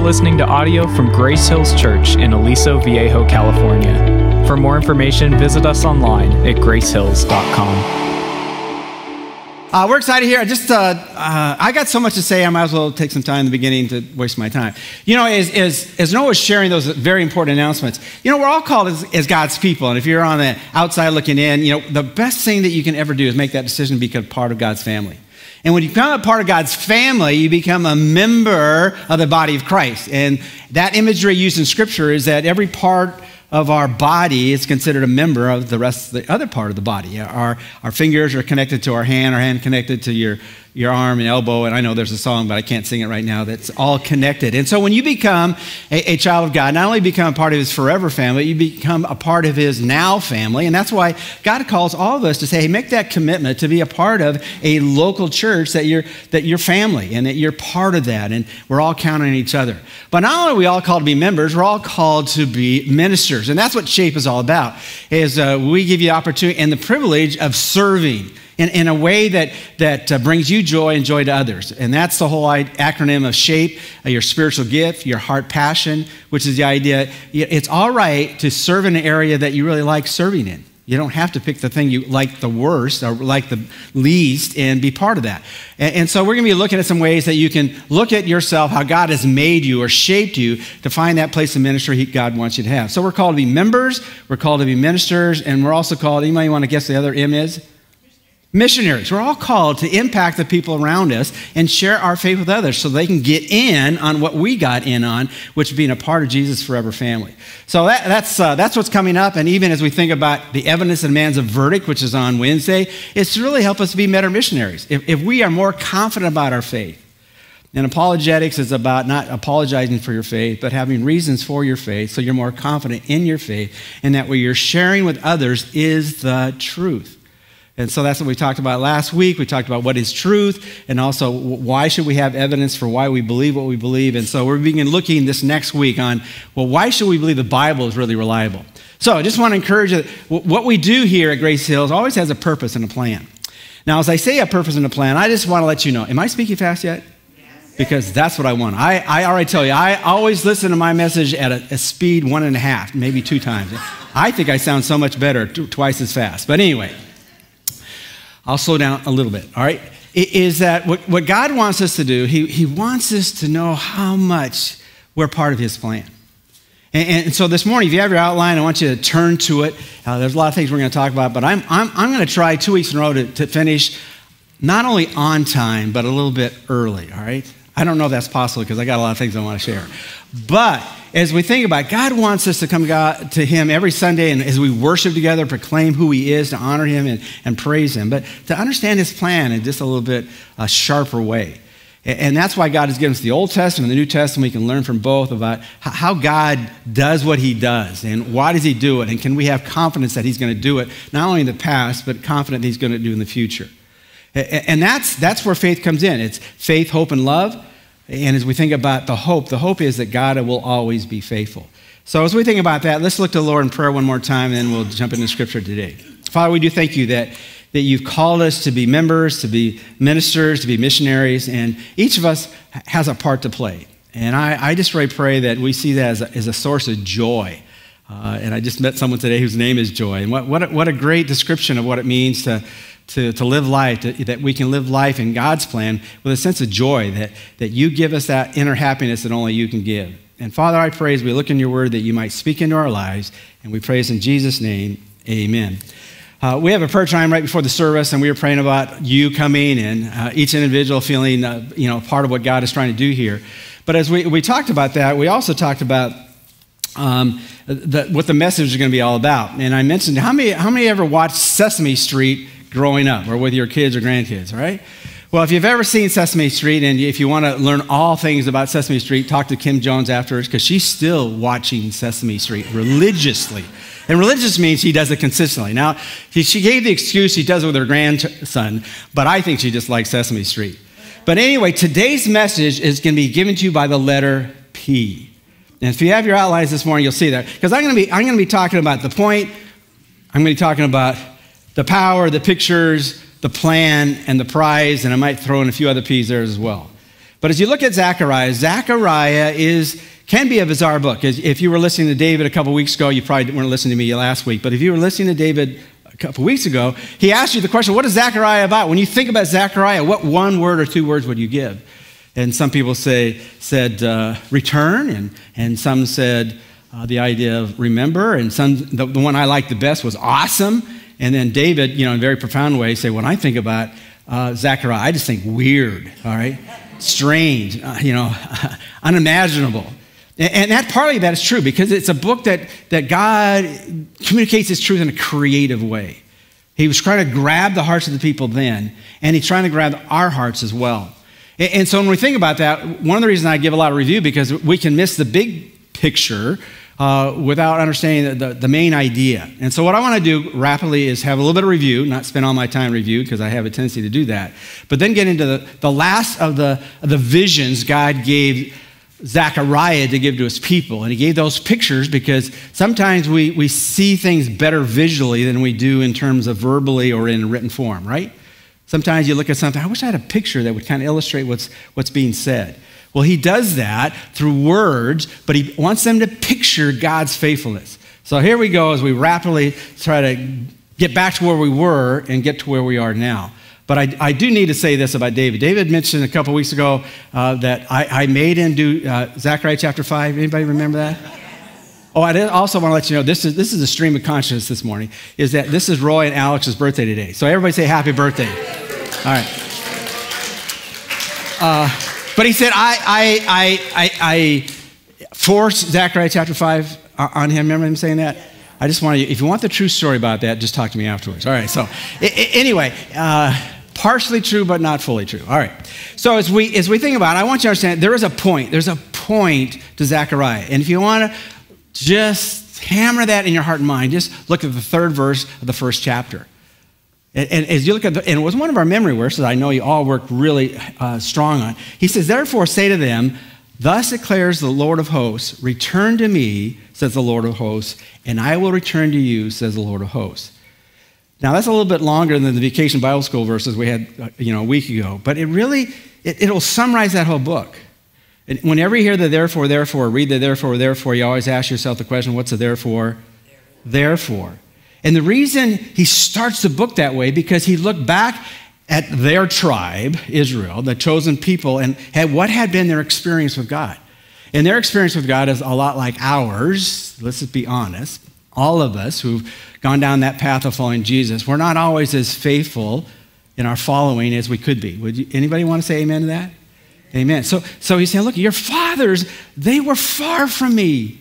listening to audio from Grace Hills Church in Aliso Viejo, California. For more information, visit us online at gracehills.com. We're excited here. I got so much to say, I might as well take some time in the beginning to waste my time. You know, as Noah was sharing those very important announcements, you know, we're all called as God's people. And if you're on the outside looking in, you know, the best thing that you can ever do is make that decision to become part of God's family. And when you become a part of God's family, you become a member of the body of Christ. And that imagery used in Scripture is that every part of our body is considered a member of the rest of the other part of the body. Our fingers are connected to our hand connected to your arm and elbow, and I know there's a song, but I can't sing it right now, that's all connected. And so when you become a child of God, not only become a part of His forever family, you become a part of His now family, and that's why God calls all of us to say, hey, make that commitment to be a part of a local church, that you're family, and that you're part of that, and we're all counting on each other. But not only are we all called to be members, we're all called to be ministers, and that's what SHAPE is all about, is we give you the opportunity and the privilege of serving in a way that brings you joy and joy to others. And that's the whole acronym of SHAPE, your spiritual gift, your heart passion, which is the idea, it's all right to serve in an area that you really like serving in. You don't have to pick the thing you like the worst or like the least and be part of that. And so we're going to be looking at some ways that you can look at yourself, how God has made you or shaped you to find that place of ministry God wants you to have. So we're called to be members, we're called to be ministers, and we're also called, anybody want to guess the other M is? Missionaries. We're all called to impact the people around us and share our faith with others so they can get in on what we got in on, which is being a part of Jesus' forever family. So that's what's coming up. And even as we think about the evidence and demands of verdict, which is on Wednesday, it's to really help us to be better missionaries. If we are more confident about our faith, and apologetics is about not apologizing for your faith, but having reasons for your faith so you're more confident in your faith and that what you're sharing with others is the truth. And so that's what we talked about last week. We talked about what is truth and also why should we have evidence for why we believe what we believe. And so we're beginning looking this next week on, well, why should we believe the Bible is really reliable? So I just want to encourage you, what we do here at Grace Hills always has a purpose and a plan. Now, as I say a purpose and a plan, I just want to let you know, am I speaking fast yet? Because that's what I want. I already tell you, I always listen to my message at a speed 1.5, maybe 2 times. I think I sound so much better, twice as fast. But anyway, I'll slow down a little bit, all right? Is that what God wants us to do, he wants us to know how much we're part of His plan. And so this morning, if you have your outline, I want you to turn to it. There's a lot of things we're going to talk about, but I'm going to try 2 weeks in a row to finish not only on time, but a little bit early, all right? I don't know if that's possible because I got a lot of things I want to share. But as we think about it, God wants us to come to Him every Sunday, and as we worship together, proclaim who He is, to honor Him and praise Him, but to understand His plan in just a little bit sharper way. And that's why God has given us the Old Testament and the New Testament. We can learn from both about how God does what He does and why does He do it, and can we have confidence that He's going to do it, not only in the past, but confident that He's going to do in the future. And that's where faith comes in. It's faith, hope, and love. And as we think about the hope is that God will always be faithful. So as we think about that, let's look to the Lord in prayer one more time, and then we'll jump into Scripture today. Father, we do thank You that You've called us to be members, to be ministers, to be missionaries, and each of us has a part to play. And I just really pray that we see that as a source of joy. And I just met someone today whose name is Joy. And what a great description of what it means to live life, that we can live life in God's plan with a sense of joy, that You give us that inner happiness that only You can give. And Father, I pray as we look in Your word that You might speak into our lives, and we praise in Jesus' name, amen. We have a prayer time right before the service, and we were praying about you coming and each individual feeling part of what God is trying to do here. But as we talked about that, we also talked about what the message is going to be all about. And I mentioned, how many ever watched Sesame Street growing up, or with your kids or grandkids, all right? Well, if you've ever seen Sesame Street, and if you want to learn all things about Sesame Street, talk to Kim Jones afterwards, because she's still watching Sesame Street religiously. And religious means she does it consistently. Now, she gave the excuse she does it with her grandson, but I think she just likes Sesame Street. But anyway, today's message is going to be given to you by the letter P. And if you have your outlines this morning, you'll see that. Because I'm going to be talking about the point, I'm going to be talking about the power, the pictures, the plan, and the prize, and I might throw in a few other P's there as well. But as you look at Zechariah, can be a bizarre book. If you were listening to David a couple weeks ago, you probably weren't listening to me last week, but if you were listening to David a couple weeks ago, he asked you the question, what is Zechariah about? When you think about Zechariah, what one word or two words would you give? And some people said return, and some said the idea of remember, and the one I liked the best was awesome. And then David, in a very profound way, said, when I think about Zechariah, I just think weird, all right? Strange, unimaginable. And that partly that is true because it's a book that God communicates his truth in a creative way. He was trying to grab the hearts of the people then, and he's trying to grab our hearts as well. And so when we think about that, one of the reasons I give a lot of review because we can miss the big picture without understanding the main idea. And so what I want to do rapidly is have a little bit of review, not spend all my time review because I have a tendency to do that, but then get into the last of the visions God gave Zechariah to give to his people. And he gave those pictures because sometimes we see things better visually than we do in terms of verbally or in written form, right? Sometimes you look at something, I wish I had a picture that would kind of illustrate what's being said. Well, he does that through words, but he wants them to picture God's faithfulness. So here we go as we rapidly try to get back to where we were and get to where we are now. But I do need to say this about David. David mentioned a couple weeks ago that I made him do Zechariah chapter 5. Anybody remember that? Oh, I also want to let you know, this is a stream of consciousness this morning, is that this is Roy and Alex's birthday today. So everybody say happy birthday. All right. But he said, I forced Zechariah chapter 5 on him. Remember him saying that? I just want to, if you want the true story about that, just talk to me afterwards. All right, so anyway, partially true, but not fully true. All right, so as we think about it, I want you to understand there's a point to Zechariah. And if you want to just hammer that in your heart and mind, just look at the third verse of the first chapter. And as you look at, and it was one of our memory verses I know you all worked really strong on. He says, therefore say to them, thus declares the Lord of hosts, return to me, says the Lord of hosts, and I will return to you, says the Lord of hosts. Now that's a little bit longer than the Vacation Bible School verses we had a week ago, but it'll summarize that whole book. And whenever you hear the therefore, read the therefore, you always ask yourself the question, what's the therefore? Therefore. And the reason he starts the book that way, because he looked back at their tribe, Israel, the chosen people, and what had been their experience with God. And their experience with God is a lot like ours. Let's just be honest. All of us who've gone down that path of following Jesus, we're not always as faithful in our following as we could be. Anybody want to say amen to that? Amen. So he's saying, look, your fathers, they were far from me.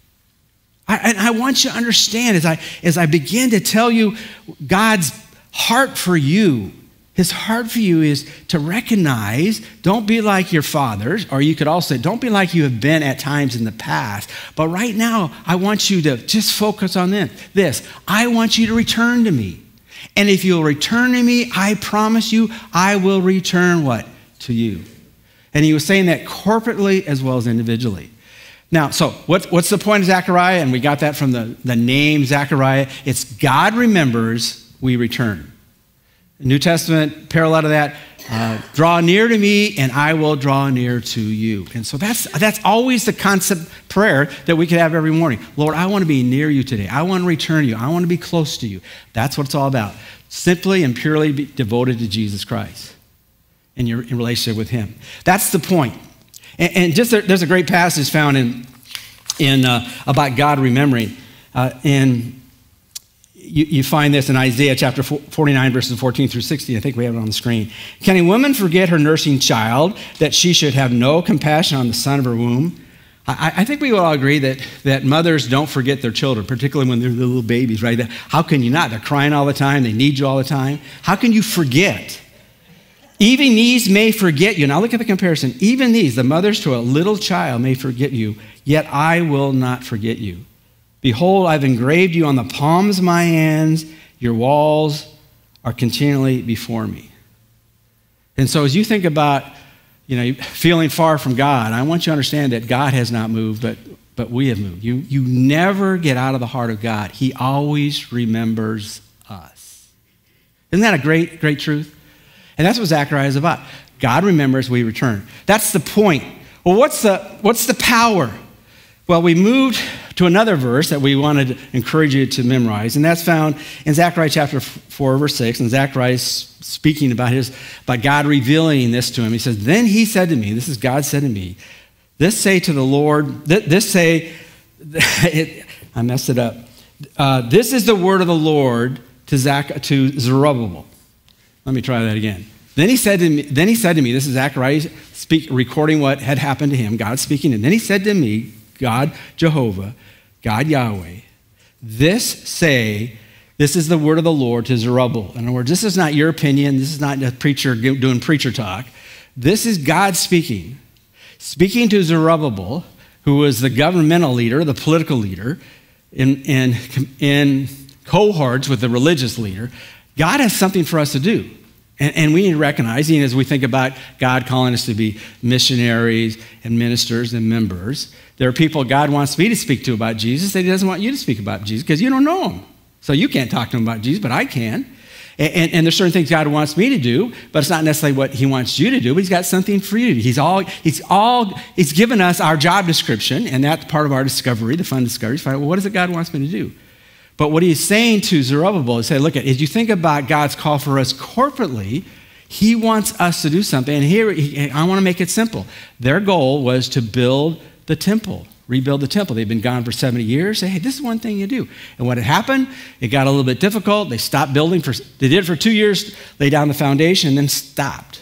I want you to understand as I begin to tell you God's heart for you. His heart for you is to recognize, don't be like your fathers, or you could also say, don't be like you have been at times in the past. But right now, I want you to just focus on this. I want you to return to me. And if you'll return to me, I promise you, I will return what? To you. And he was saying that corporately as well as individually. Now, so what's the point of Zechariah? And we got that from the name Zechariah. It's God remembers, we return. New Testament parallel to that, draw near to me and I will draw near to you. And so that's always the concept prayer that we could have every morning. Lord, I want to be near you today. I want to return to you. I want to be close to you. That's what it's all about. Simply and purely be devoted to Jesus Christ and your in relationship with him. That's the point. And just there's a great passage found in about God remembering. You find this in Isaiah chapter 49, verses 14 through 16. I think we have it on the screen. Can a woman forget her nursing child, that she should have no compassion on the son of her womb? I think we will all agree that mothers don't forget their children, particularly when they're little babies, right? How can you not? They're crying all the time. They need you all the time. How can you forget? Even these may forget you. Now look at the comparison. Even these, the mothers to a little child, may forget you, yet I will not forget you. Behold, I've engraved you on the palms of my hands. Your walls are continually before me. And so as you think about, feeling far from God, I want you to understand that God has not moved, but we have moved. You never get out of the heart of God. He always remembers us. Isn't that a great, great truth? And that's what Zechariah is about. God remembers, we return. That's the point. Well, what's the power? Well, we moved to another verse that we wanted to encourage you to memorize, and that's found in Zechariah chapter 4, verse 6. And Zechariah is speaking about God revealing this to him. He says, then he said to me, this is God said to me, this say to the Lord, I messed it up. This is the word of the Lord to Zerubbabel. Let me try that again. Then he said to me, this is Zechariah recording what had happened to him, God speaking, and then he said to me, God Jehovah, God Yahweh, this is the word of the Lord to Zerubbabel. In other words, this is not your opinion. This is not a preacher doing preacher talk. This is God speaking to Zerubbabel, who was the governmental leader, the political leader, in cohorts with the religious leader. God has something for us to do. And we need to recognize, as we think about God calling us to be missionaries and ministers and members, there are people God wants me to speak to about Jesus that he doesn't want you to speak about Jesus because you don't know him. So you can't talk to him about Jesus, but I can. And there's certain things God wants me to do, but it's not necessarily what he wants you to do, but he's got something for you to do. He's given us our job description, and that's part of our discovery, the fun discovery. Well, what is it God wants me to do? But what he's saying to Zerubbabel is, look, as you think about God's call for us corporately, he wants us to do something. And here, I want to make it simple. Their goal was to build the temple, rebuild the temple. They'd been gone for 70 years. Say, hey, this is one thing you do. And what had happened, it got a little bit difficult. They stopped building. They did it for 2 years, laid down the foundation, and then stopped.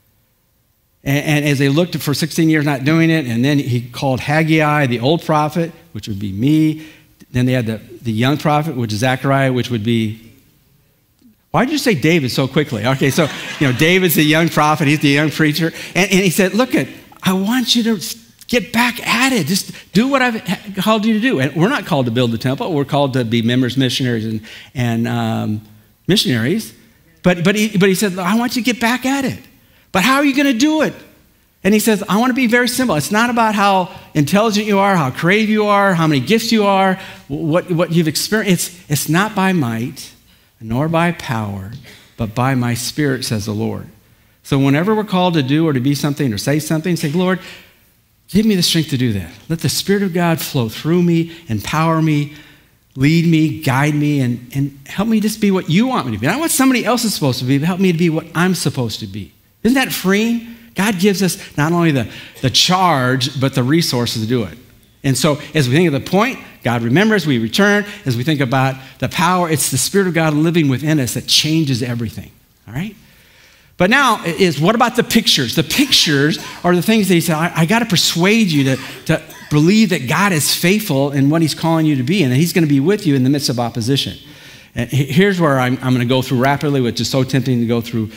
And as they looked for 16 years not doing it, and then he called Haggai, the old prophet, which would be me. Then they had the young prophet, which is Zechariah, which would be, why did you say David so quickly? Okay, so, David's the young prophet. He's the young preacher. And he said, look, I want you to get back at it. Just do what I've called you to do. And we're not called to build the temple. We're called to be members, missionaries, and missionaries. But he said, I want you to get back at it. But how are you going to do it? And he says, I want to be very simple. It's not about how intelligent you are, how creative you are, how many gifts you are, what you've experienced. It's not by might, nor by power, but by my Spirit, says the Lord. So whenever we're called to do or to be something or say something, say, Lord, give me the strength to do that. Let the Spirit of God flow through me, empower me, lead me, guide me, and help me just be what you want me to be. Not what somebody else is supposed to be, but help me to be what I'm supposed to be. Isn't that freeing? God gives us not only the charge, but the resources to do it. And so as we think of the point, God remembers, we return. As we think about the power, it's the Spirit of God living within us that changes everything, all right? But now what about the pictures? The pictures are the things that he said, I got to persuade you to believe that God is faithful in what he's calling you to be and that he's going to be with you in the midst of opposition. And here's where I'm going to go through rapidly, which is so tempting to go through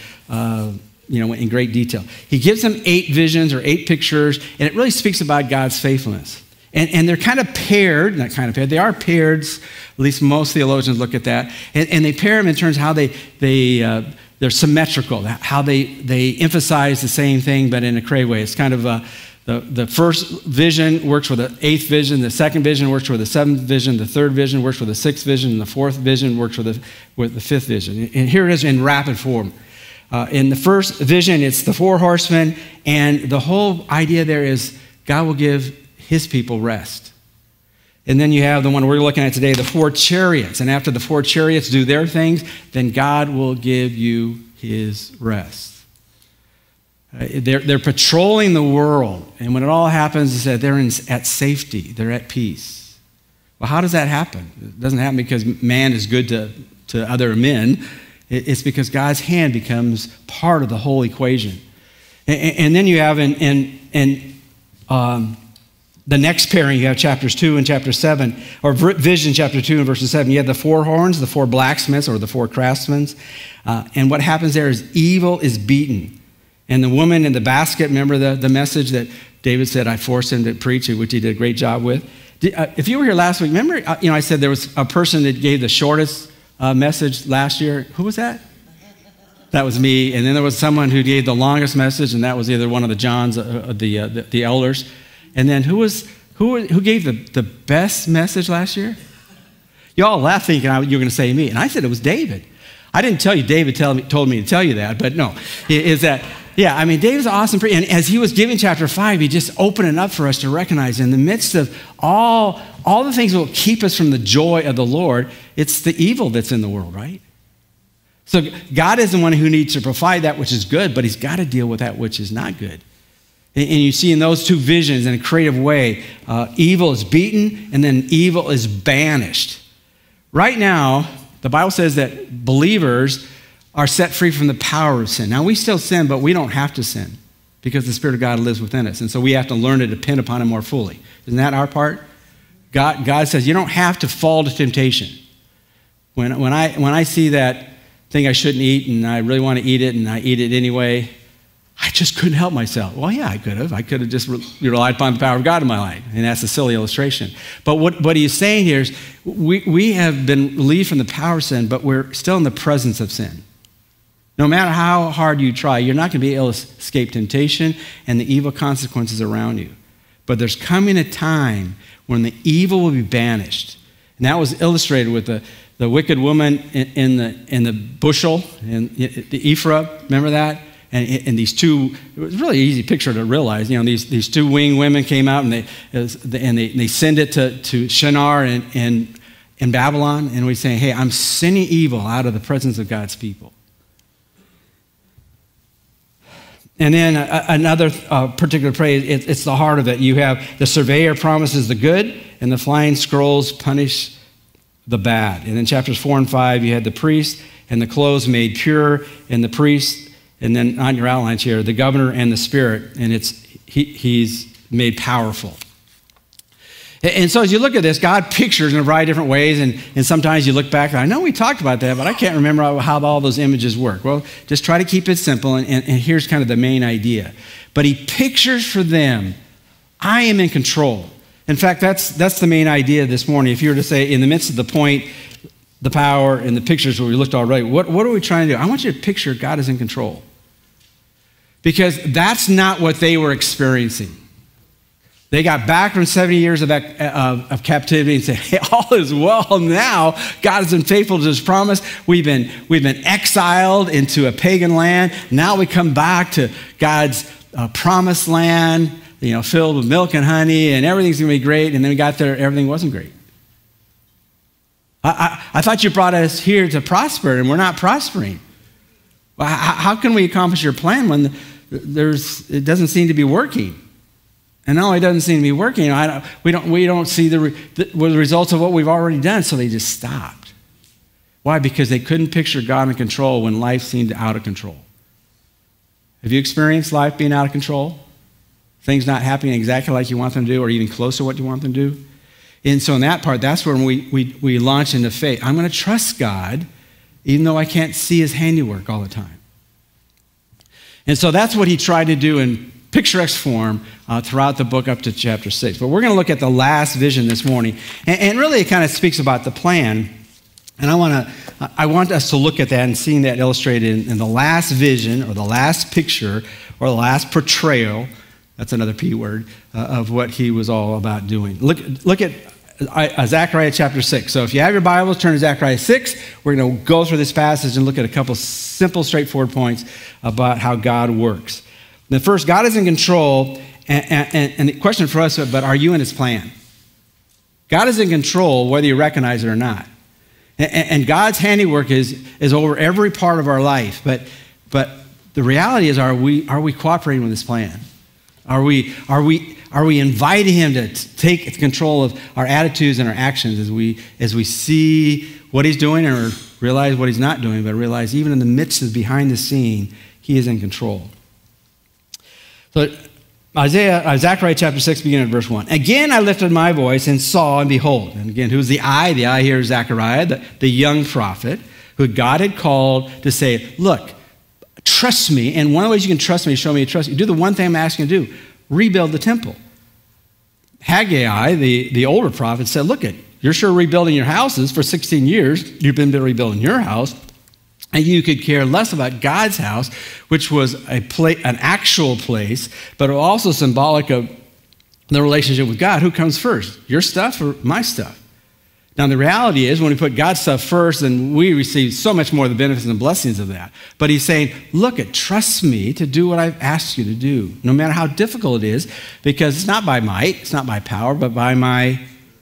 in great detail. He gives them 8 visions or 8 pictures, and it really speaks about God's faithfulness. And they're kind of paired, not kind of paired, they are paired, at least most theologians look at that, and they pair them in terms of how they're symmetrical, how they emphasize the same thing but in a creative way. It's kind of the first vision works with the 8th vision, the second vision works with the 7th vision, the third vision works with the 6th vision, and the 4th vision works with the 5th vision. And here it is in rapid form. In the first vision, it's the 4 horsemen, and the whole idea there is God will give his people rest. And then you have the one we're looking at today, the 4 chariots. And after the 4 chariots do their things, then God will give you his rest. They're patrolling the world, and when it all happens, it's that they're at safety, they're at peace. Well, how does that happen? It doesn't happen because man is good to other men. It's because God's hand becomes part of the whole equation. And then you have in the next pairing, you have chapters 2 and chapter 7, or vision chapter 2 and verses 7. You have the 4 horns, the 4 blacksmiths, or the 4 craftsmen. And what happens there is evil is beaten. And the woman in the basket, remember the message that David said, I forced him to preach, which he did a great job with. If you were here last week, remember, I said there was a person that gave the shortest message last year. Who was that? That was me. And then there was someone who gave the longest message, and that was either one of the Johns, the elders. And then who gave the best message last year? You all laughed thinking you were going to say me. And I said it was David. I didn't tell you David told me to tell you that, but no. Is that Yeah, I mean, David's an awesome priest. And as he was giving chapter 5, he just opened it up for us to recognize in the midst of all the things that will keep us from the joy of the Lord, it's the evil that's in the world, right? So God is the one who needs to provide that which is good, but he's got to deal with that which is not good. And you see in those two visions in a creative way, evil is beaten and then evil is banished. Right now, the Bible says that believers are set free from the power of sin. Now, we still sin, but we don't have to sin because the Spirit of God lives within us. And so we have to learn to depend upon him more fully. Isn't that our part? God says you don't have to fall to temptation. When I see that thing I shouldn't eat and I really want to eat it and I eat it anyway, I just couldn't help myself. Well, yeah, I could have. I could have just relied upon the power of God in my life. And that's a silly illustration. But what he's saying here is we have been relieved from the power of sin, but we're still in the presence of sin. No matter how hard you try, you're not going to be able to escape temptation and the evil consequences around you. But there's coming a time when the evil will be banished. And that was illustrated with the wicked woman in the bushel, in the Ephraim, remember that? And these two, it was a really easy picture to realize, these two winged women came out and they send it to Shinar in Babylon, and we say, hey, I'm sending evil out of the presence of God's people. And then another particular phrase, it's the heart of it. You have the surveyor promises the good, and the flying scrolls punish the bad. And in chapters 4 and 5, you had the priest and the clothes made pure, and the priest, and then on your outlines here, the governor and the spirit, and he's made powerful. And so as you look at this, God pictures in a variety of different ways, and sometimes you look back, and I know we talked about that, but I can't remember how all those images work. Well, just try to keep it simple, and here's kind of the main idea. But he pictures for them, I am in control. In fact, that's the main idea this morning. If you were to say, in the midst of the point, the power, and the pictures where we looked already, what are we trying to do? I want you to picture God is in control. Because that's not what they were experiencing. They got back from 70 years of captivity and said, hey, all is well now. God has been faithful to his promise. We've been exiled into a pagan land. Now we come back to God's promised land, filled with milk and honey, and everything's going to be great. And then we got there, everything wasn't great. I thought you brought us here to prosper, and we're not prospering. How can we accomplish your plan when it doesn't seem to be working? And not only doesn't seem to be working, we don't see the results of what we've already done, so they just stopped. Why? Because they couldn't picture God in control when life seemed out of control. Have you experienced life being out of control? Things not happening exactly like you want them to do, or even close to what you want them to do? And so in that part, that's when we launch into faith. I'm going to trust God, even though I can't see his handiwork all the time. And so that's what he tried to do in picturesque form throughout the book up to chapter 6. But we're going to look at the last vision this morning. And really it kind of speaks about the plan. And I want us to look at that and seeing that illustrated in the last vision or the last picture or the last portrayal, that's another P word, of what he was all about doing. Look at Zechariah chapter 6. So if you have your Bibles, turn to Zechariah 6. We're going to go through this passage and look at a couple simple, straightforward points about how God works. The first, God is in control, and the question for us, but are you in his plan? God is in control whether you recognize it or not. And God's handiwork is over every part of our life. But the reality is, are we cooperating with his plan? Are we inviting him to take control of our attitudes and our actions as we see what he's doing or realize what he's not doing, but realize even in the midst of behind the scene, he is in control. So Zechariah chapter 6, beginning at verse 1. Again, I lifted my voice and saw, and behold. And again, who's the I? The I here is Zechariah, the young prophet, who God had called to say, look, trust me. And one of the ways you can trust me is show me you trust me. Do the one thing I'm asking you to do. Rebuild the temple. Haggai, the older prophet, said, look, you're sure rebuilding your houses for 16 years. You've been rebuilding your house. And you could care less about God's house, which was an actual place, but also symbolic of the relationship with God. Who comes first, your stuff or my stuff? Now, the reality is when we put God's stuff first, then we receive so much more of the benefits and blessings of that. But he's saying, look, trust me to do what I've asked you to do, no matter how difficult it is, because it's not by might, it's not by power, but by a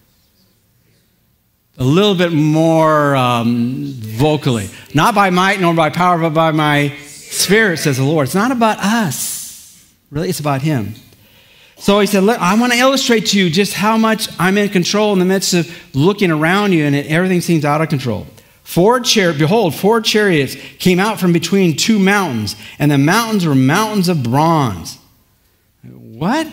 little bit more vocally. Not by might nor by power, but by my Spirit, says the Lord. It's not about us. Really, it's about him. So he said, look, I want to illustrate to you just how much I'm in control in the midst of looking around you and everything seems out of control. Behold, 4 chariots came out from between 2 mountains, and the mountains were mountains of bronze. What?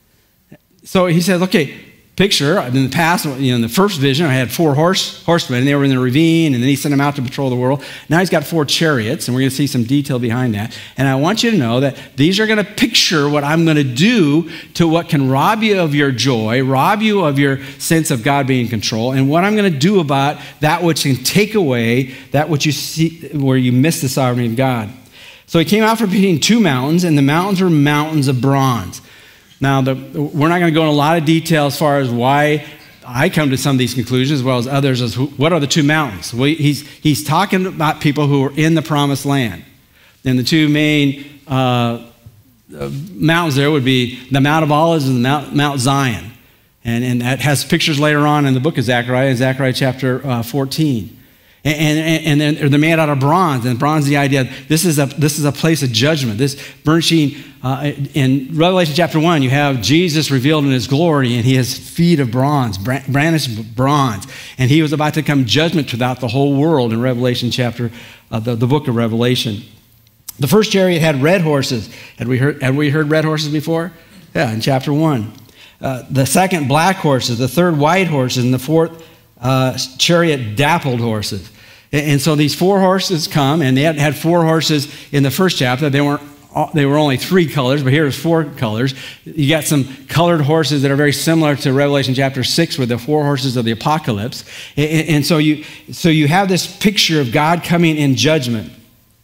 So he said, okay, picture, in the past, in the first vision, I had 4 horsemen, and they were in the ravine, and then he sent them out to patrol the world. Now he's got 4 chariots, and we're going to see some detail behind that. And I want you to know that these are going to picture what I'm going to do to what can rob you of your joy, rob you of your sense of God being in control, and what I'm going to do about that which can take away that which you see where you miss the sovereignty of God. So he came out from between 2 mountains, and the mountains were mountains of bronze. Now, we're not going to go into a lot of detail as far as why I come to some of these conclusions, as well as others, as what are the 2 mountains? Well, he's talking about people who are in the promised land. And the 2 main mountains there would be the Mount of Olives and Mount Zion. And that has pictures later on in the book of Zechariah, in Zechariah chapter 14. And then they're made out of bronze, and bronze is the idea. This is a place of judgment. This burning in Revelation chapter 1, you have Jesus revealed in his glory, and he has feet of bronze, brandished bronze, and he was about to come judgment throughout the whole world in Revelation chapter, the book of Revelation. The first chariot had red horses. Had we heard red horses before? Yeah, in chapter 1. The second, black horses. The third, white horses, and the fourth chariot, dappled horses. And so these 4 horses come, and they had 4 horses in the first chapter. They were only 3 colors, but here's 4 colors. You got some colored horses that are very similar to Revelation chapter 6 with the 4 horses of the apocalypse. And so you have this picture of God coming in judgment.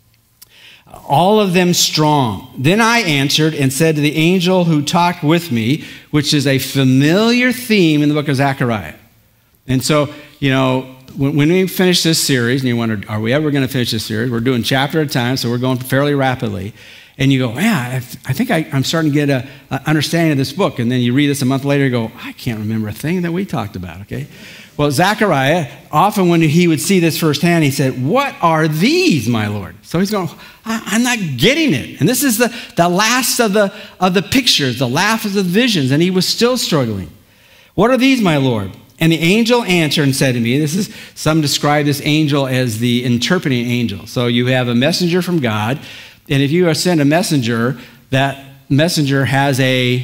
All of them strong. Then I answered and said to the angel who talked with me, which is a familiar theme in the book of Zechariah. And so, when we finish this series, and you wonder, are we ever going to finish this series? We're doing chapter at a time, so we're going fairly rapidly. And you go, I think I'm starting to get an understanding of this book. And then you read this a month later, you go, I can't remember a thing that we talked about, okay? Well, Zechariah, often when he would see this firsthand, he said, what are these, my Lord? So he's going, I'm not getting it. And this is the last of the pictures, the last of the visions, and he was still struggling. What are these, my Lord? And the angel answered and said to me, some describe this angel as the interpreting angel. So you have a messenger from God, and if you send a messenger, that messenger has a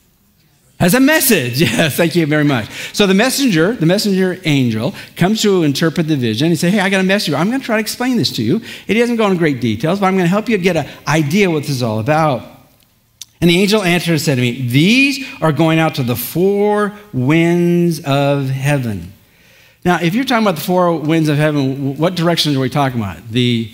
message. Yes, thank you very much. So the messenger angel comes to interpret the vision and say, hey, I got a message. I'm going to try to explain this to you. It doesn't go into great details, but I'm going to help you get an idea what this is all about. And the angel answered and said to me, these are going out to the 4 winds of heaven. Now, if you're talking about the 4 winds of heaven, what directions are we talking about? The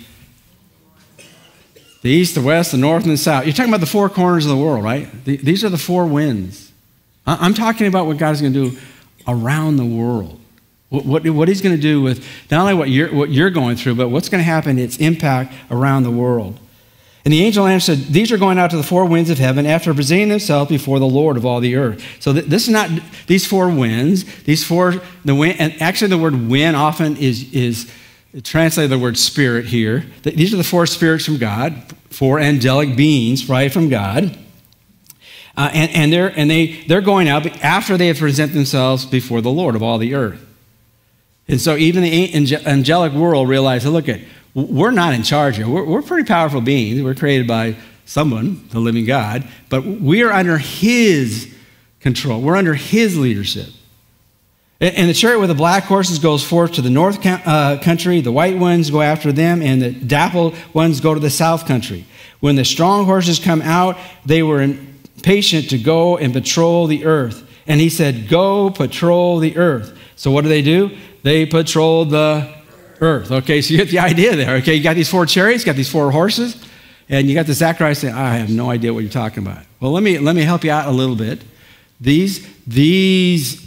east, the west, the north, and the south. You're talking about the 4 corners of the world, right? These are the 4 winds. I'm talking about what God is going to do around the world. What he's going to do with not only what you're going through, but what's going to happen, its impact around the world. And the angel answered, these are going out to the 4 winds of heaven after presenting themselves before the Lord of all the earth. So this is not these 4 winds, the wind, and actually the word wind often is translated the word spirit here. These are the 4 spirits from God, 4 angelic beings, right, from God. And they're going out after they have presented themselves before the Lord of all the earth. And so even the angelic world realized, look, we're not in charge here. We're pretty powerful beings. We're created by someone, the living God, but we are under his control. We're under his leadership. And the chariot with the black horses goes forth to the north country. The white ones go after them, and the dappled ones go to the south country. When the strong horses come out, they were impatient to go and patrol the earth. And he said, go patrol the earth. So what do? They patrol the earth. Okay, so you get the idea there. Okay, you got these 4 chariots, you got these 4 horses, and you got the Zechariah saying, I have no idea what you're talking about. Well, let me help you out a little bit. These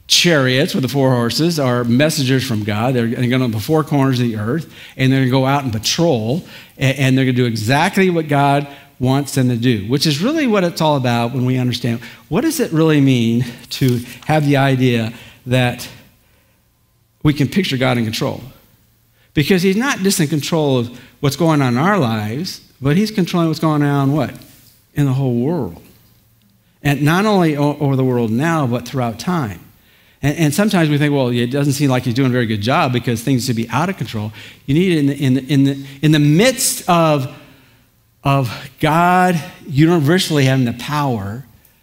chariots with the 4 horses are messengers from God. They're going to go to the 4 corners of the earth, and they're going to go out and patrol, and they're going to do exactly what God wants them to do, which is really what it's all about when we understand what does it really mean to have the idea that we can picture God in control. Because he's not just in control of what's going on in our lives, but he's controlling what's going on, what? In the whole world. And not only over the world now, but throughout time. And sometimes we think, well, it doesn't seem like he's doing a very good job because things should be out of control. You need it in the midst of God universally having the power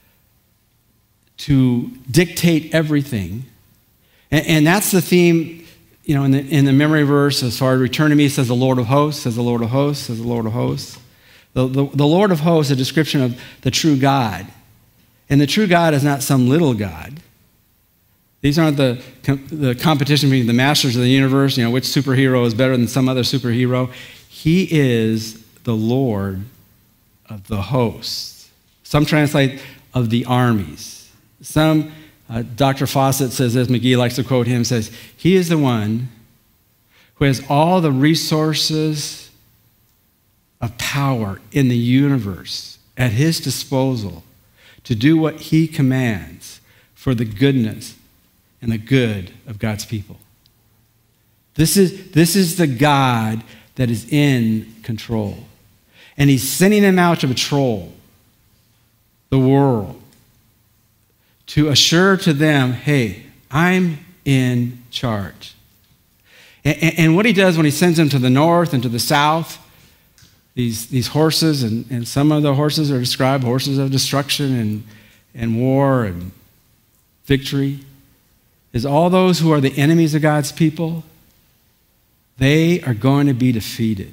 to dictate everything. And that's the theme, in the memory verse as far as return to me, says the Lord of hosts, says the Lord of hosts, says the Lord of hosts. The Lord of hosts is a description of the true God. And the true God is not some little God. These aren't the competition between the masters of the universe, which superhero is better than some other superhero. He is the Lord of the hosts. Some translate of the armies. Some, Dr. Fawcett says this, McGee likes to quote him, says, he is the one who has all the resources of power in the universe at his disposal to do what he commands for the goodness and the good of God's people. This is the God that is in control. And he's sending them out to patrol the world to assure to them, hey, I'm in charge. And what he does when he sends them to the north and to the south, these horses, and some of the horses are described horses of destruction and war and victory, is all those who are the enemies of God's people, they are going to be defeated.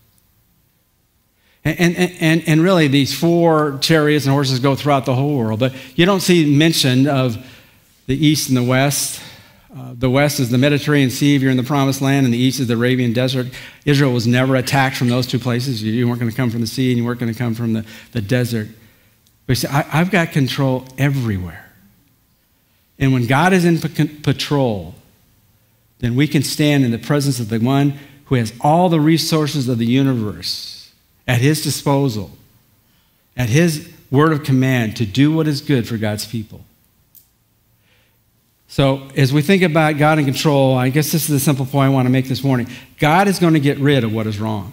And really, these 4 chariots and horses go throughout the whole world, but you don't see mention of the east and the west. The west is the Mediterranean Sea if you're in the Promised Land, and the east is the Arabian Desert. Israel was never attacked from those 2 places. You weren't going to come from the sea, and you weren't going to come from the desert. But you see, I've got control everywhere. And when God is in patrol, then we can stand in the presence of the one who has all the resources of the universe at his disposal, at his word of command to do what is good for God's people. So as we think about God in control, I guess this is the simple point I want to make this morning. God is going to get rid of what is wrong.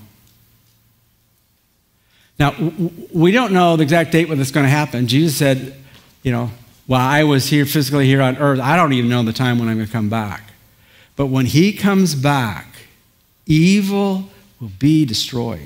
Now, we don't know the exact date when this is going to happen. Jesus said, while I was here physically here on earth, I don't even know the time when I'm going to come back. But when he comes back, evil will be destroyed.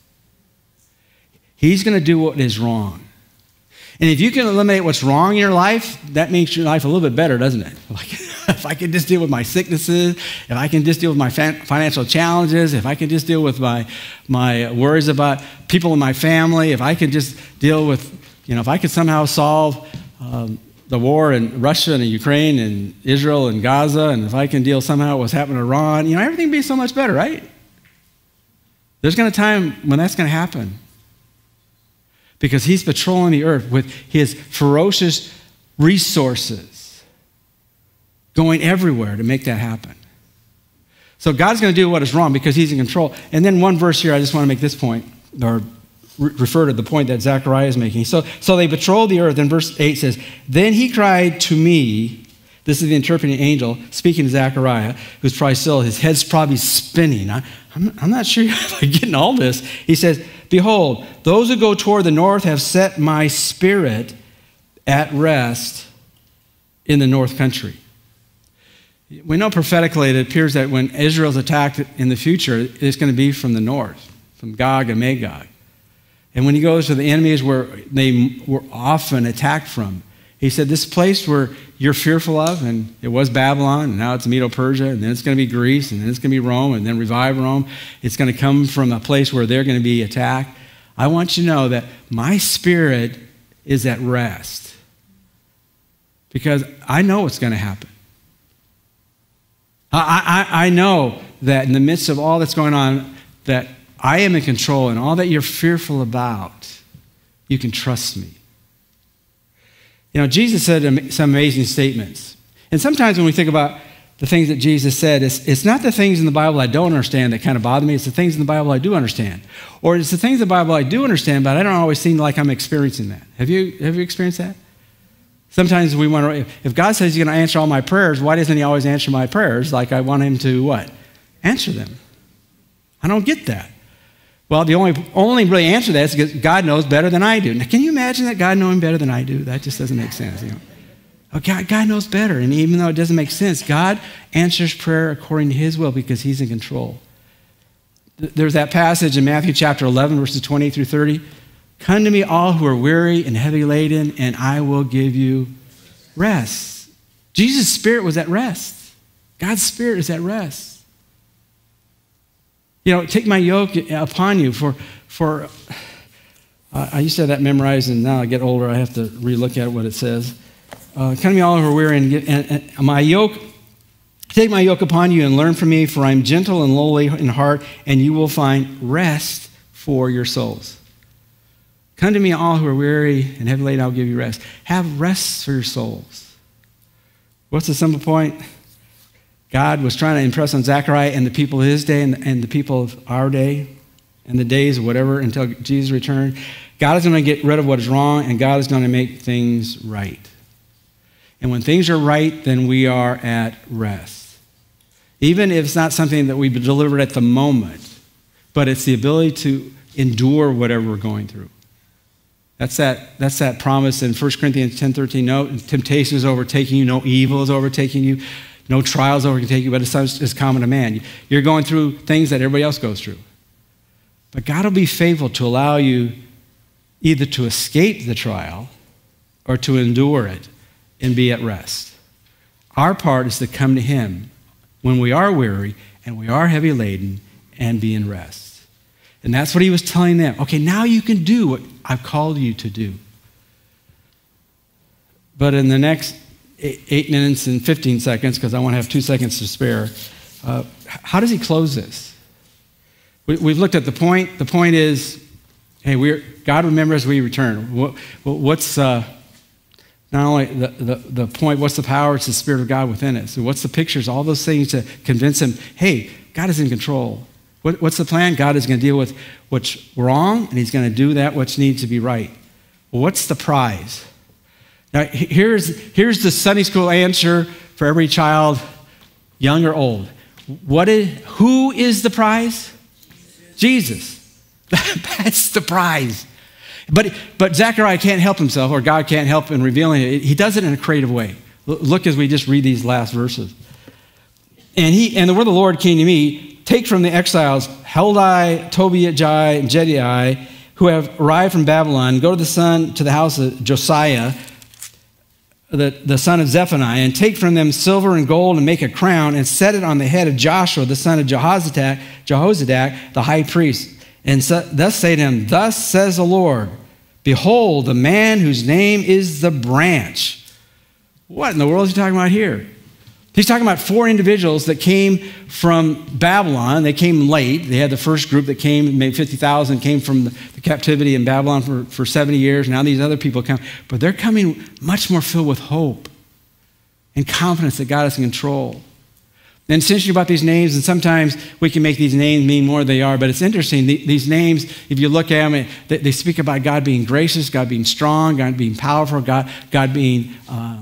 He's going to do what is wrong. And if you can eliminate what's wrong in your life, that makes your life a little bit better, doesn't it? Like, if I can just deal with my sicknesses, if I can just deal with my financial challenges, if I can just deal with my worries about people in my family, if I can just deal with, if I could somehow solve the war in Russia and Ukraine and Israel and Gaza, and if I can deal somehow with what's happening in Iran, everything would be so much better, right? There's going to be a time when that's going to happen. Because he's patrolling the earth with his ferocious resources going everywhere to make that happen. So God's going to do what is wrong because he's in control. And then one verse here, I just want to make this point, or refer to the point that Zechariah is making. So they patrolled the earth, and verse 8 says, then he cried to me, this is the interpreting angel speaking to Zechariah, who's probably still, his head's probably spinning. I'm not sure if I'm getting all this. He says, behold, those who go toward the north have set my spirit at rest in the north country. We know prophetically it appears that when Israel's attacked in the future, it's going to be from the north, from Gog and Magog. And when he goes to the enemies where they were often attacked from, he said, this place where you're fearful of, and it was Babylon, and now it's Medo-Persia, and then it's going to be Greece, and then it's going to be Rome, and then revive Rome. It's going to come from a place where they're going to be attacked. I want you to know that my spirit is at rest because I know what's going to happen. I know that in the midst of all that's going on, that I am in control, and all that you're fearful about, you can trust me. Jesus said some amazing statements. And sometimes when we think about the things that Jesus said, it's not the things in the Bible I don't understand that kind of bother me. It's the things in the Bible I do understand. Or it's the things in the Bible I do understand, but I don't always seem like I'm experiencing that. Have you experienced that? Sometimes we wonder, if God says he's going to answer all my prayers, why doesn't he always answer my prayers like I want him to what? Answer them. I don't get that. Well, the only really answer to that is because God knows better than I do. Now, can you imagine that God knowing better than I do? That just doesn't make sense, Oh, God knows better, and even though it doesn't make sense, God answers prayer according to his will because he's in control. There's that passage in Matthew chapter 11, verses 20 through 30. Come to me all who are weary and heavy laden, and I will give you rest. Jesus' Spirit was at rest. God's Spirit is at rest. Take my yoke upon you for I used to have that memorized, and now I get older, I have to relook at what it says. Come to me all who are weary, and my yoke, take my yoke upon you and learn from me, for I am gentle and lowly in heart, and you will find rest for your souls. Come to me all who are weary and heavy laden, I will give you rest. Have rest for your souls. What's the simple point? God was trying to impress on Zechariah and the people of his day and the people of our day and the days or whatever until Jesus returned. God is going to get rid of what is wrong, and God is going to make things right. And when things are right, then we are at rest. Even if it's not something that we've delivered at the moment, but it's the ability to endure whatever we're going through. That's that promise in 1 Corinthians 10:13. No temptation is overtaking you, no evil is overtaking you, no trials overtaking you, but it's common to man. You're going through things that everybody else goes through. But God will be faithful to allow you either to escape the trial or to endure it and be at rest. Our part is to come to him when we are weary and we are heavy laden and be in rest. And that's what he was telling them. Okay, now you can do what I've called you to do. But in the next 8 minutes and 15 seconds, because I want to have 2 seconds to spare, how does he close this? We've looked at the point. The point is, hey, God remembers we return. What's not only the point, what's the power? It's the Spirit of God within us. So what's the pictures? All those things to convince him, hey, God is in control. What's the plan? God is going to deal with what's wrong, and he's going to do that which needs to be right. Well, what's the prize? Now, here's the Sunday school answer for every child, young or old. Who is the prize? Jesus. That's the prize. But Zechariah can't help himself, or God can't help in revealing it. He does it in a creative way. Look as we just read these last verses. And the word of the Lord came to me, take from the exiles Heldai, Tobiah, and Jediai, who have arrived from Babylon, go to the house of Josiah, the son of Zephaniah, and take from them silver and gold and make a crown and set it on the head of Joshua, the son of Jehozadak, the high priest. And thus say to him, thus says the Lord, behold, the man whose name is the branch. What in the world is he talking about here? He's talking about 4 individuals that came from Babylon. They came late. They had the first group that came, maybe 50,000, came from the captivity in Babylon for 70 years. Now these other people come. But they're coming much more filled with hope and confidence that God is in control. And it's interesting about these names, and sometimes we can make these names mean more than they are, but it's interesting. These names, if you look at them, they speak about God being gracious, God being strong, God being powerful, God being...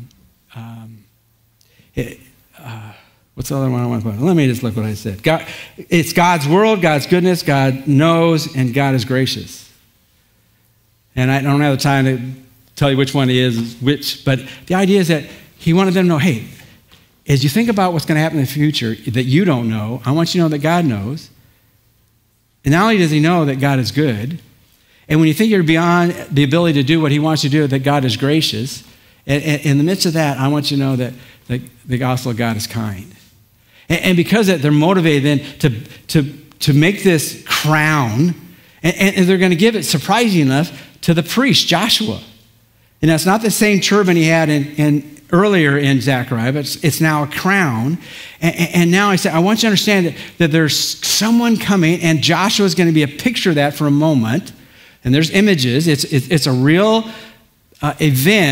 what's the other one I want to put? Let me just look what I said. God, it's God's world, God's goodness, God knows, and God is gracious. And I don't have the time to tell you which one it is, but the idea is that he wanted them to know, hey, as you think about what's going to happen in the future that you don't know, I want you to know that God knows. And not only does he know that God is good, and when you think you're beyond the ability to do what he wants you to do, that God is gracious, and in the midst of that, I want you to know that the gospel of God is kind. And because of that, they're motivated then to make this crown, and they're going to give it, surprising enough, to the priest, Joshua. And that's not the same turban he had earlier in Zechariah, but it's now a crown. And now I want you to understand that there's someone coming, and Joshua is going to be a picture of that for a moment. And there's images. It's a real event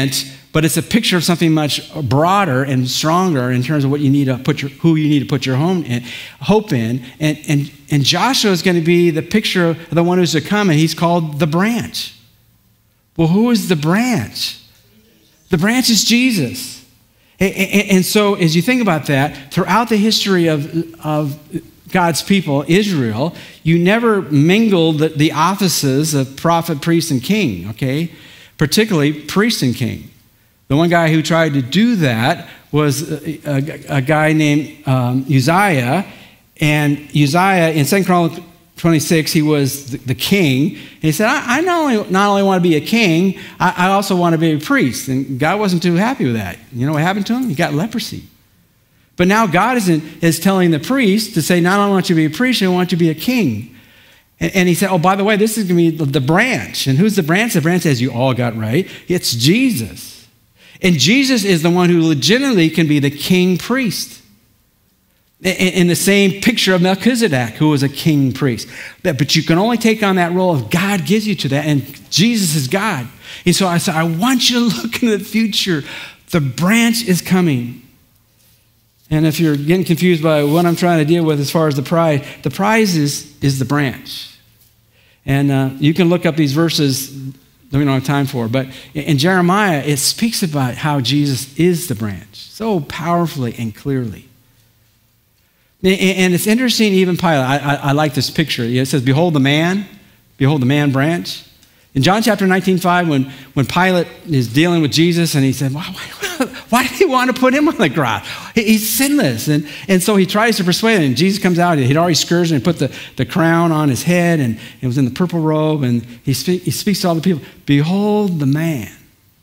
but it's a picture of something much broader and stronger in terms of what you need to who you need to put your hope in. And Joshua is going to be the picture of the one who's to come, and he's called the branch. Well, who is the branch? The branch is Jesus. And so as you think about that, throughout the history of God's people, Israel, you never mingled the offices of prophet, priest, and king, okay? Particularly priest and king. The one guy who tried to do that was a guy named Uzziah. And Uzziah, in 2 Chronicles 26, he was the king. And he said, I not only want to be a king, I also want to be a priest. And God wasn't too happy with that. You know what happened to him? He got leprosy. But now God is telling the priest to say, not only want you to be a priest, I want you to be a king. And he said, oh, by the way, this is going to be the branch. And who's the branch? The branch, as you all got right, it's Jesus. And Jesus is the one who legitimately can be the king priest. In the same picture of Melchizedek, who was a king priest. But you can only take on that role if God gives you to that, and Jesus is God. And so I said, I want you to look into the future. The branch is coming. And if you're getting confused by what I'm trying to deal with as far as the prize is the branch. And you can look up these verses that we don't have time for. But in Jeremiah, it speaks about how Jesus is the branch so powerfully and clearly. And it's interesting, even Pilate, I like this picture. It says, behold the man branch. In John chapter 19:5, when Pilate is dealing with Jesus and he said, why did he want to put him on the cross? He's sinless. And so he tries to persuade him. And Jesus comes out. He'd already scourged him and put the crown on his head, and it was in the purple robe. And he speaks to all the people, behold the man. Have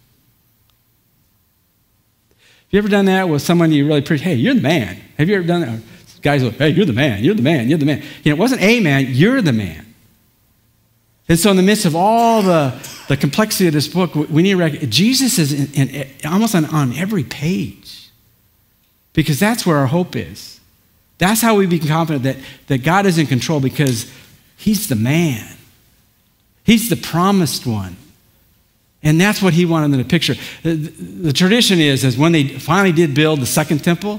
you ever done that with someone you really appreciate? Hey, you're the man. Have you ever done that? Guys go, hey, you're the man, you're the man, you're the man. You know, it wasn't a man, you're the man. And so in the midst of all the complexity of this book, we need to recognize Jesus is almost on every page, because that's where our hope is. That's how we become confident that God is in control, because he's the man. He's the promised one. And that's what he wanted in the picture. The tradition is when they finally did build the second temple,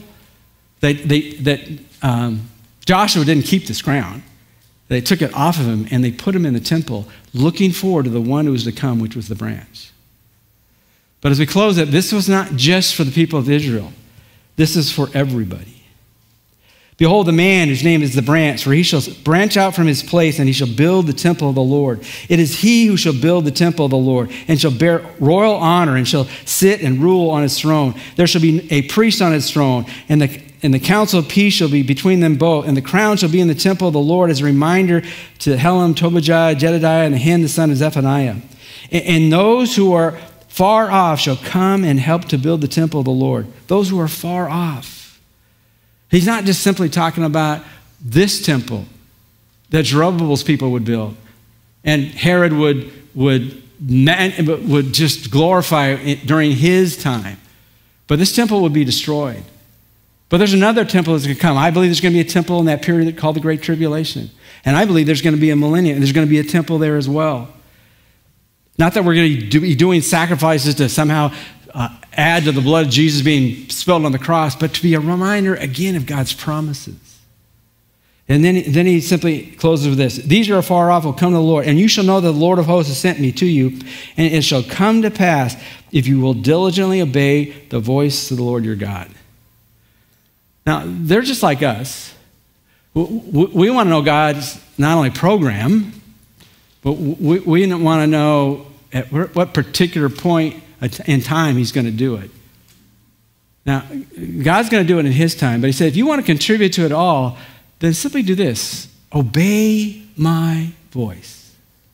Joshua didn't keep this crown. They took it off of him and they put him in the temple, looking forward to the one who was to come, which was the branch. But as we close it, this was not just for the people of Israel. This is for everybody. Behold, the man whose name is the branch, for he shall branch out from his place, and he shall build the temple of the Lord. It is he who shall build the temple of the Lord, and shall bear royal honor, and shall sit and rule on his throne. There shall be a priest on his throne, and the council of peace shall be between them both, and the crown shall be in the temple of the Lord as a reminder to Helam, Tobijah, Jedediah, and Ahin, the son of Zephaniah. And those who are far off shall come and help to build the temple of the Lord. Those who are far off. He's not just simply talking about this temple that Zerubbabel's people would build, and Herod would just glorify it during his time. But this temple would be destroyed. But there's another temple that's going to come. I believe there's going to be a temple in that period called the Great Tribulation. And I believe there's going to be a millennium, and there's going to be a temple there as well. Not that we're going to be doing sacrifices to somehow add to the blood of Jesus being spilled on the cross, but to be a reminder again of God's promises. And then he simply closes with this. These who are far off will come to the Lord, and you shall know that the Lord of hosts has sent me to you, and it shall come to pass if you will diligently obey the voice of the Lord your God. Now, they're just like us. We want to know God's not only program, but we want to know at what particular point in time he's going to do it. Now, God's going to do it in his time, but he said, if you want to contribute to it all, then simply do this. Obey my voice.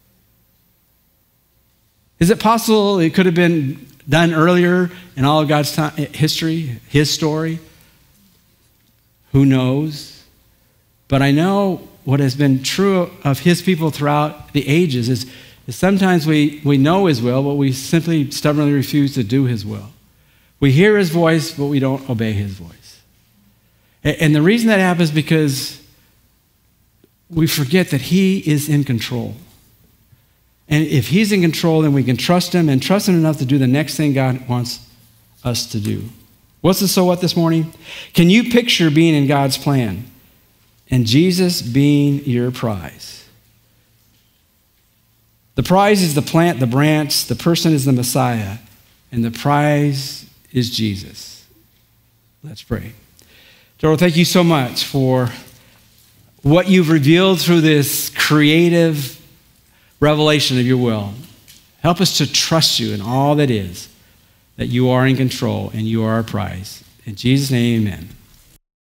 Is it possible it could have been done earlier in all of God's history, his story? Who knows? But I know what has been true of his people throughout the ages is sometimes we know his will, but we simply stubbornly refuse to do his will. We hear his voice, but we don't obey his voice. And the reason that happens is because we forget that he is in control. And if he's in control, then we can trust him and trust him enough to do the next thing God wants us to do. What's the so what this morning? Can you picture being in God's plan and Jesus being your prize? The prize is the plant, the branch, the person is the Messiah, and the prize is Jesus. Let's pray. Lord, thank you so much for what you've revealed through this creative revelation of your will. Help us to trust you in all that is, that you are in control and you are our prize. In Jesus' name, amen.